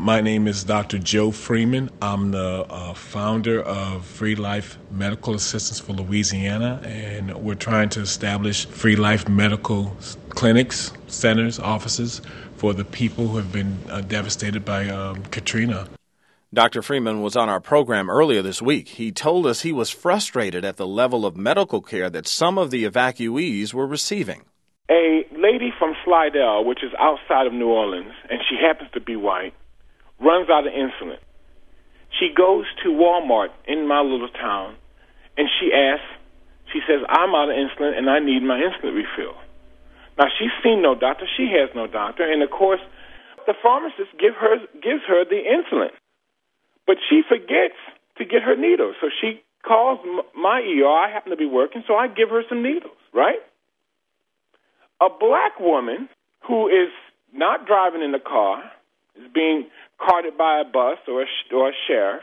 My name is Dr. Joe Freeman. I'm the founder of Free Life Medical Assistance for Louisiana, and we're trying to establish free life medical clinics, centers, offices for the people who have been devastated by Katrina. Dr. Freeman was on our program earlier this week. He told us he was frustrated at the level of medical care that some of the evacuees were receiving. A lady from Slidell, which is outside of New Orleans, and she happens to be white, runs out of insulin. She goes to Walmart in my little town, and she says, I'm out of insulin and I need my insulin refill. Now, she's seen no doctor. She has no doctor. And, of course, the pharmacist gives her the insulin. But she forgets to get her needles. So she calls my ER. I happen to be working, so I give her some needles, right? A black woman who is not driving in the car, is being carted by a bus or a sheriff,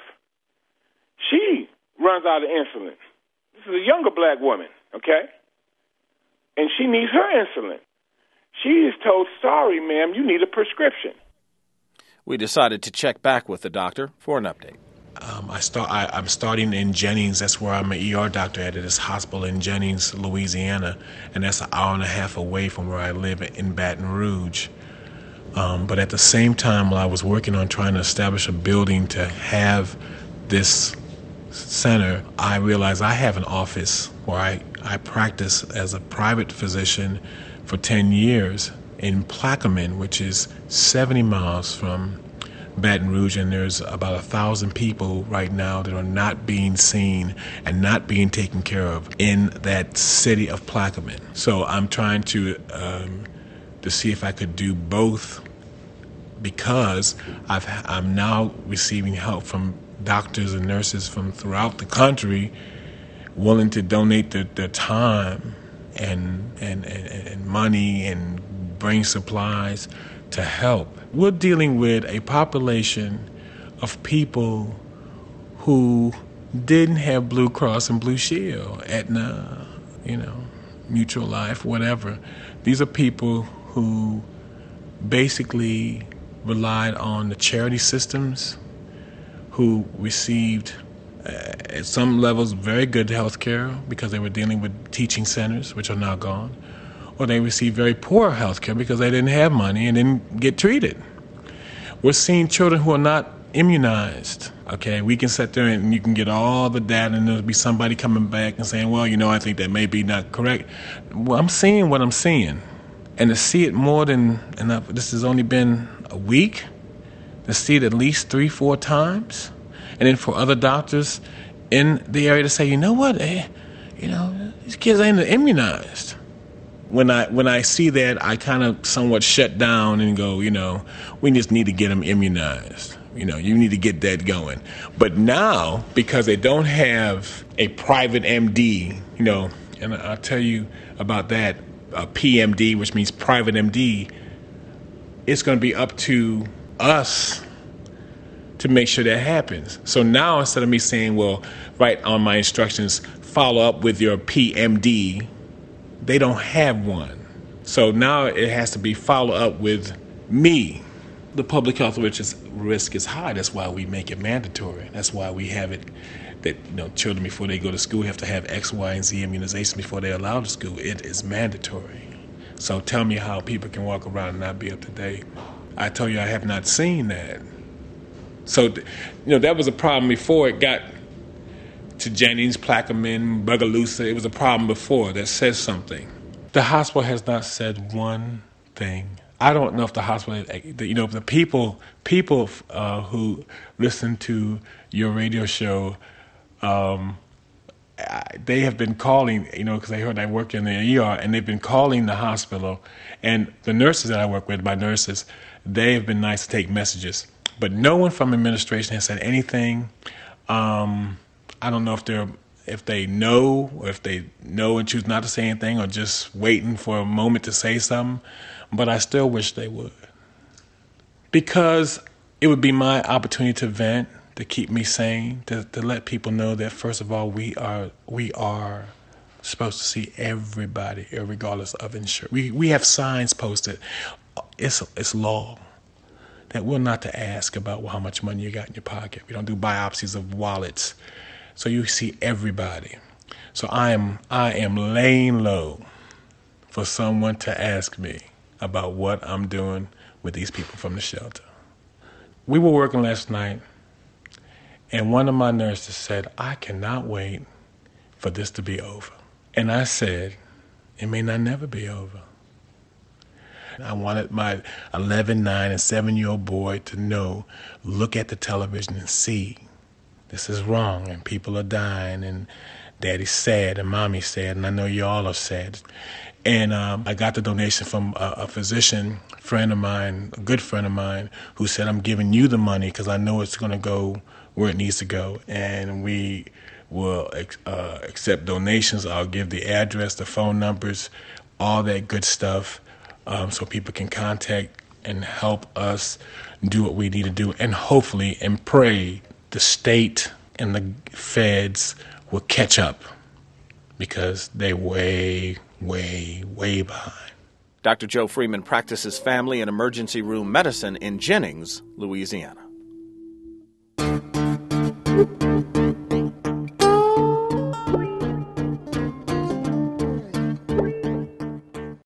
she runs out of insulin. This is a younger black woman, okay? And she needs her insulin. She is told, sorry, ma'am, you need a prescription. We decided to check back with the doctor for an update. I'm starting in Jennings. That's where I'm an ER doctor at this hospital in Jennings, Louisiana, and that's an hour and a half away from where I live in Baton Rouge. But at the same time, while I was working on trying to establish a building to have this center, I realized I have an office where I practice as a private physician for 10 years in Plaquemine, which is 70 miles from Baton Rouge, and there's about 1,000 people right now that are not being seen and not being taken care of in that city of Plaquemine. So I'm trying to see if I could do both, because I'm now receiving help from doctors and nurses from throughout the country willing to donate their time and money and bring supplies to help. We're dealing with a population of people who didn't have Blue Cross and Blue Shield, Aetna, Mutual Life, whatever. These are people who basically relied on the charity systems, who received at some levels very good health care because they were dealing with teaching centers, which are now gone, or they received very poor health care because they didn't have money and didn't get treated. We're seeing children who are not immunized. Okay, we can sit there and you can get all the data, and there'll be somebody coming back and saying, well, I think that may be not correct. Well, I'm seeing what I'm seeing. And to see it more than enough, this has only been a week, to see it at least 3-4 times, and then for other doctors in the area to say, these kids ain't immunized. When I see that, I kind of somewhat shut down and go, we just need to get them immunized. You need to get that going. But now, because they don't have a private MD, and I'll tell you about that, PMD, which means private MD, it's going to be up to us to make sure that happens. So now, instead of me saying, well, write on my instructions, follow up with your PMD, they don't have one. So now it has to be follow up with me. The public health risk is high. That's why we make it mandatory. That's why we have it that children before they go to school have to have X, Y, and Z immunization before they're allowed to school. It is mandatory. So tell me how people can walk around and not be up to date. I tell you, I have not seen that. So that was a problem before it got to Jennings, Plaquemine, Bogalusa. It was a problem before that says something. The hospital has not said one thing. I don't know if the hospital, the people who listen to your radio show, they have been calling, because they heard I work in the ER, and they've been calling the hospital. And the nurses that I work with, my nurses, they have been nice to take messages. But no one from administration has said anything. I don't know if they know, or if they know and choose not to say anything, or just waiting for a moment to say something. But I still wish they would, because it would be my opportunity to vent, to keep me sane, to let people know that first of all we are supposed to see everybody, regardless of insurance. We have signs posted. It's law that we're not to ask about how much money you got in your pocket. We don't do biopsies of wallets. So you see everybody. So I am laying low for someone to ask me about what I'm doing with these people from the shelter. We were working last night, and one of my nurses said, I cannot wait for this to be over. And I said, it may not never be over. I wanted my 11, 9, and 7-year-old boy to know, look at the television and see this is wrong, and people are dying, and Daddy's sad, and Mommy's sad, and I know you all are sad. And I got the donation from a physician friend of mine, a good friend of mine, who said, I'm giving you the money because I know it's going to go where it needs to go. And we will accept donations. I'll give the address, the phone numbers, all that good stuff, so people can contact and help us do what we need to do. And hopefully, and pray, the state and the feds will catch up because they're way behind. Dr. Joe Freeman practices family and emergency room medicine in Jennings, Louisiana.